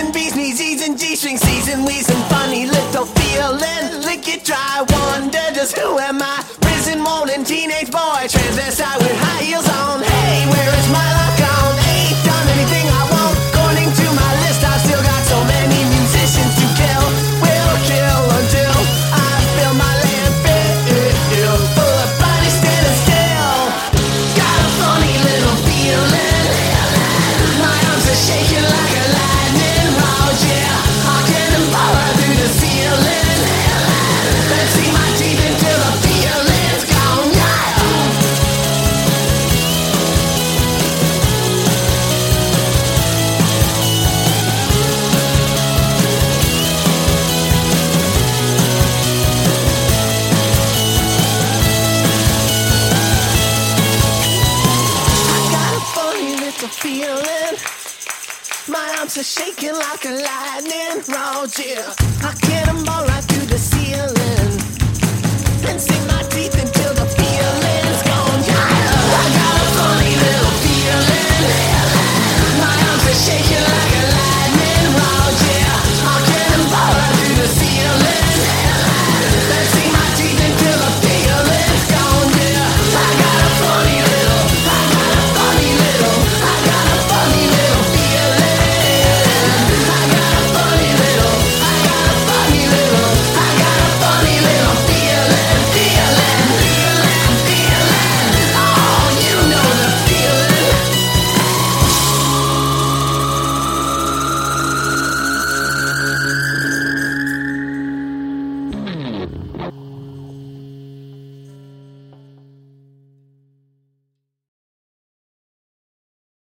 and B's, knees, E's and G-string, C's and We's and funny little feeling. Lick it dry, wonder just who am I? Prison molding teenage boy, transvestite with high heels on. Hey, where is my lock on? Ain't done anything I want. According to my list, I've still got so many musicians to kill. Will kill until I fill my landfill full of bodies standing still. Got a funny little feeling. My arms are shaking like a lightning rod, yeah. I can't follow through the ceiling. Let's see my teeth until the feeling's gone, yeah. I got a funny little feeling. My arms are shaking like a lightning rod, yeah. I cannonball like